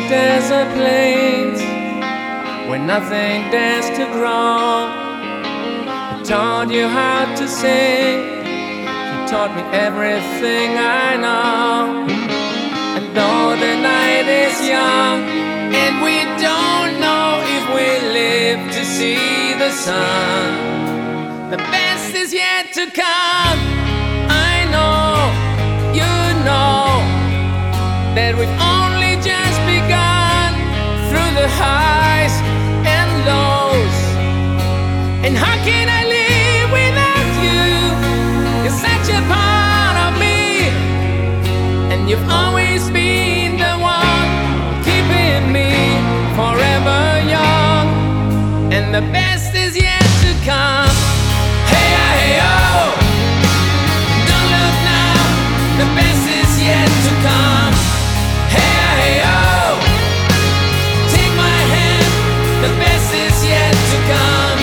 desert plains where nothing dares to grow. He taught you how to sing. He taught me everything I know. And though the night is young and we don't know if we live to see the sun, the best is yet to come. I know, you know, that we've only just begun through the highs and lows. And how can I live without you? You're such a part of me, and you've always been the one keeping me forever young. And the best is yet to come. Hey, hey, oh, don't look now, the best is yet to come. Hey, hey, oh, take my hand, the best is yet to come.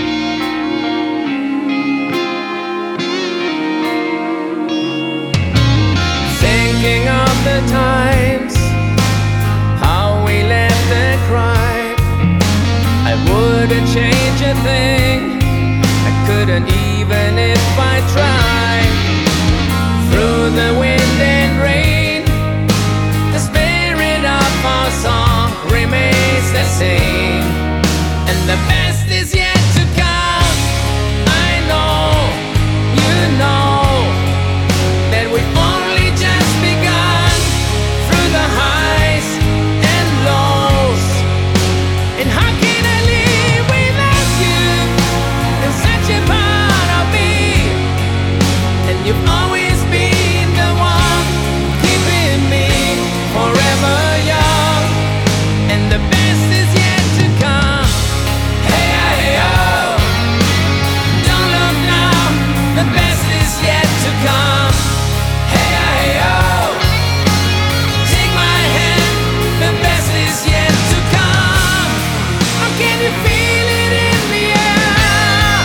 Thinking of the times, how we laughed and cried, I wouldn't change a thing. I couldn't even if I tried. Through the wind and rain, the spirit of our song remains the same. And the best is yet to come. I know, you know, that we've only just begun through the highs and lows. And how can I live without you? You're such a part of me, and you've always been the one keeping me forever young. And the best is yet to come. Hey, hey, oh, don't look now, the best is yet to come. Hey, hey, oh, take my hand, the best is yet to come. How can you feel it in the air?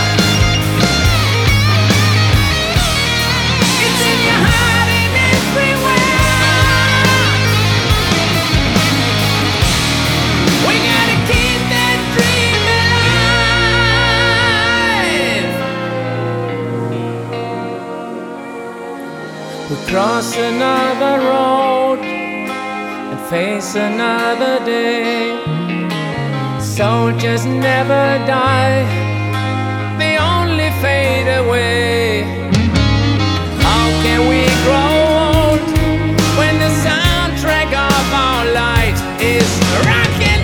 It's in your heart and everywhere. We gotta keep that dream alive. We cross another road and face another day. Soldiers never die, they only fade away. How can we grow old when the soundtrack of our life is rock and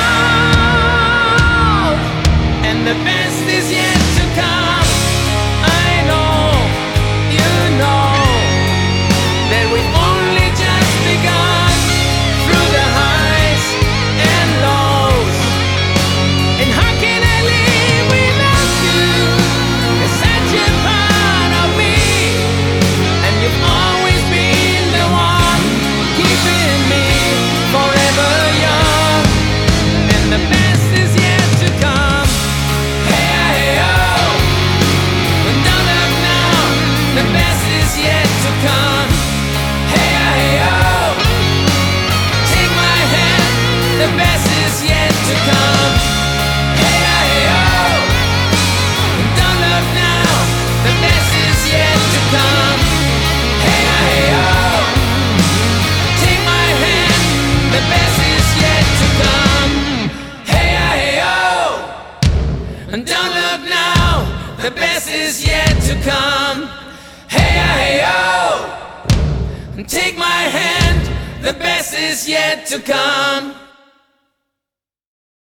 roll? And the best is yet to come. I know, you know, that we've only just begun through the highs and lows. And how can I live without you? You're such a part of me, and you've always been the one keeping me forever young. And the best is yet to come. Hey, hey, oh, but don't look now, the best is yet to come. Hey, hey, oh, take my hand, the best is yet to come. Hey, hey, oh, don't look now, the best is yet to come. Hey, hey, oh, take my hand, the best is yet to come. Hey, hey, oh, and don't look now, the best is yet to come. Hey, hey, oh, and take my hand, the best is yet to come.